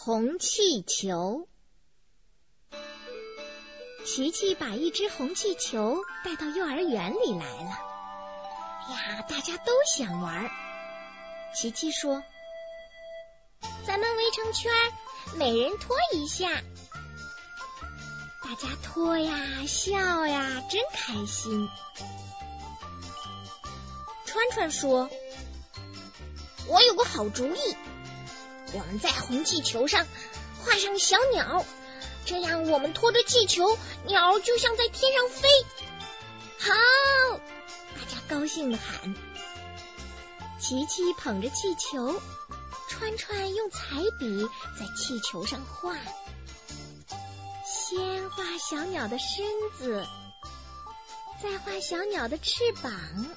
红气球。琪琪把一只红气球带到幼儿园里来了。呀，大家都想玩。琪琪说：“咱们围成圈，每人拖一下。”大家拖呀，笑呀，真开心。川川说：“我有个好主意，我们在红气球上画上小鸟，这样我们拖着气球，鸟就像在天上飞。”好，大家高兴地喊。琪琪捧着气球，川川用彩笔在气球上画，先画小鸟的身子，再画小鸟的翅膀，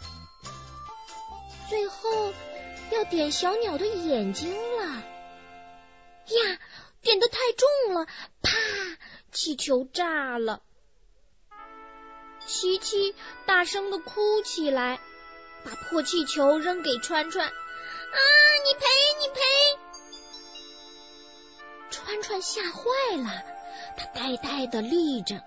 最后要点小鸟的眼睛了。呀，点得太重了，啪，气球炸了。琪琪大声地哭起来，把破气球扔给川川。啊，你赔，你赔！川川吓坏了，他呆呆地立着。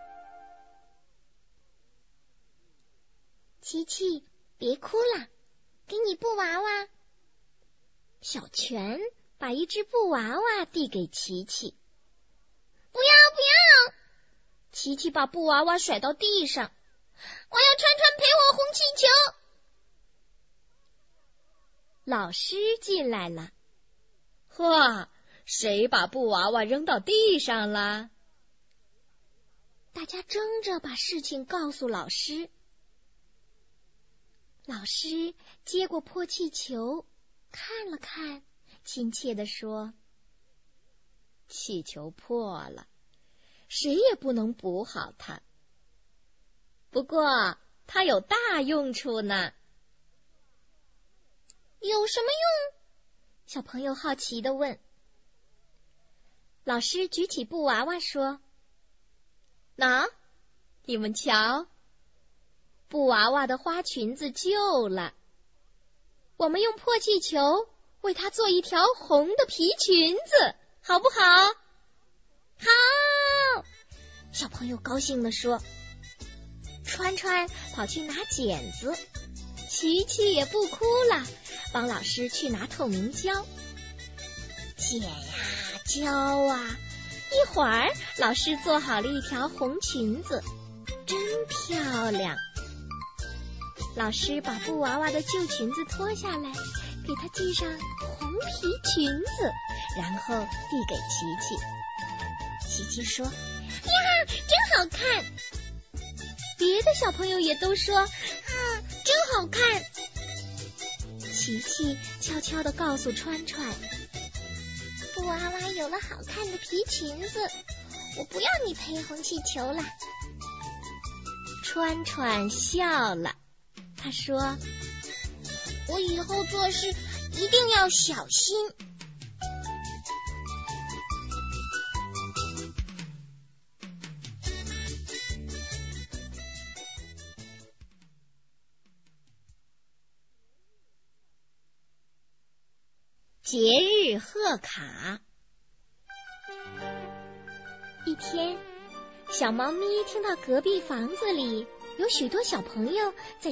琪琪，别哭了，给你布娃娃。小泉把一只布娃娃递给琪琪。不要不要！琪琪把布娃娃甩到地上。我要川川陪我红气球。老师进来了。 嚯，谁把布娃娃扔到地上了？ 大家争着把事情告诉老师。老师接过破气球，看了看，亲切地说：“ 气球破了，谁也不能补好它。不过它有大用处呢。” 有什么用？小朋友好奇地问。老师举起布娃娃说：“ 喏，你们瞧， 布娃娃的花裙子旧了，我们用破气球为它做一条红的皮裙子，好不好？”好！小朋友高兴地说。川川跑去拿剪子，琪琪也不哭了，帮老师去拿透明胶。剪呀，胶啊，一会儿老师做好了一条红裙子，真漂亮。老师把布娃娃的旧裙子脱下来，给它系上红皮裙子，然后递给琪琪。琪琪说：“呀，真好看！”别的小朋友也都说：“啊，真好看！”琪琪悄悄地告诉川川：“布娃娃有了好看的皮裙子，我不要你陪红气球了。”川川笑了，他说：“我以后做事一定要小心。”节日贺卡。一天，小猫咪听到隔壁房子里有许多小朋友在